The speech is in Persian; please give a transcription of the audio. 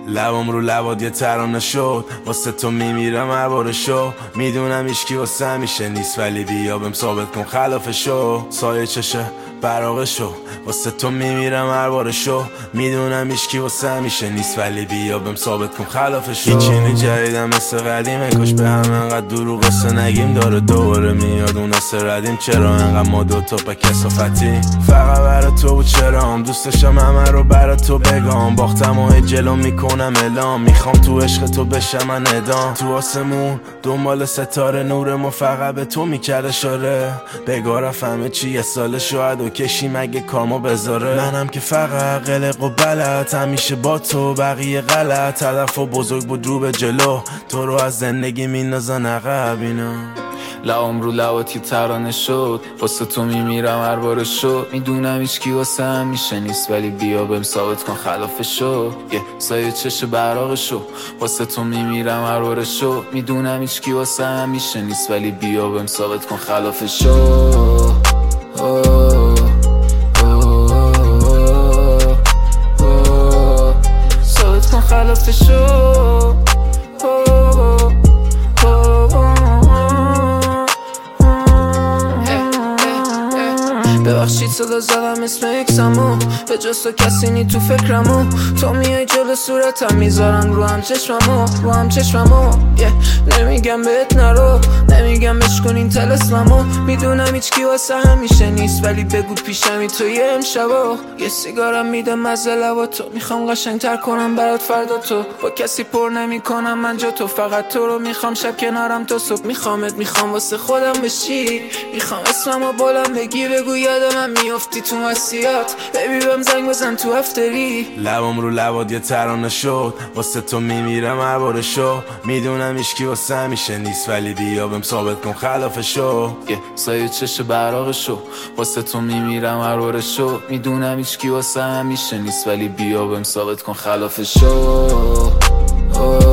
لبم رو لبات یه ترانه شد، واسه تو میمیرم هر بار شو. میدونم هیچکی واسه همیشه نیست، ولی بیا بهم ثابت کن خلافشو. سایه چشه براغشو، واسه تو میمیرم هر بار شو. میدونم هیچکی واسه همیشه نیست، ولی بیا بهم ثابت کن خلافشو. هیچی جدیدم مثل قدیمه، کاش به هم انقدر دروغ واسه نگیم. داره دوباره میاد اون اصل ردیم، چرا انقدر ما دوتا به کسافتی؟ فقط برای تو بود چرام، دوستشم همه رو برای تو بگم. باختم و جلو میکنم اعلام، میخوام تو عشق تو بشم من ادام. تو آسمون دنبال ستاره نورمو فقط به تو میکرد اشاره. بگاه همه چی یه سال شاید و کشیم اگه کارمو بذاره. منم که فقط قلق و بلد، همیشه با تو بقیه غلط. هدف و بزرگ بود رو به جلو، تو رو از زندگی میندازن عقب اینا. لبم رو لبات یه ترانه شد، واسه تو میمیرم هر بار شد. میدونم هیچکی واسه همیشه نیست، ولی بیا بهم ثابت کن خلافشو. یه سایه چش براغشو، واسه تو میمیرم هر بار شد. میدونم هیچکی واسه همیشه نیست، ولی بیا بهم ثابت کن خلافشو. ثابت کن خلافشو. ببخشید صدا زدم اسم اکسمو، به جز تو کسی نی تو فکرمو. تو میای جلو صورتم میذارن رو هم چشممو نمیگم بهت نرو، نمیگم بشکن این طلسممو. میدونم هیچکی واسه همیشه نیست، ولی بگو پیشمی تو یه امشبا. یه سیگارم میدم مزه لباتو، میخوام قشنگتر کنم برات فردا تو. با کسی پر نمی کنم من جا تو، فقط تو رو میخوام شب کنارم تا صبح. میخوام واسه خودم بشی، میخوام اسممو بلند بگی، بگو یاد من میافتی تو مسیحات. ببی بهم زنگ بزن تو افتری. لبم رو لبات یه ترانه شد، واسه تو میمیرم هر بار شو. میدونم هیچکی واسه همیشه نیست، ولی بیا بهم ثابت کن خلافشو. یه سایه چش براغشو، واسه تو میمیرم هر بار شو. میدونم هیچکی واسه همیشه نیست، ولی بیا بهم ثابت کن خلافشو.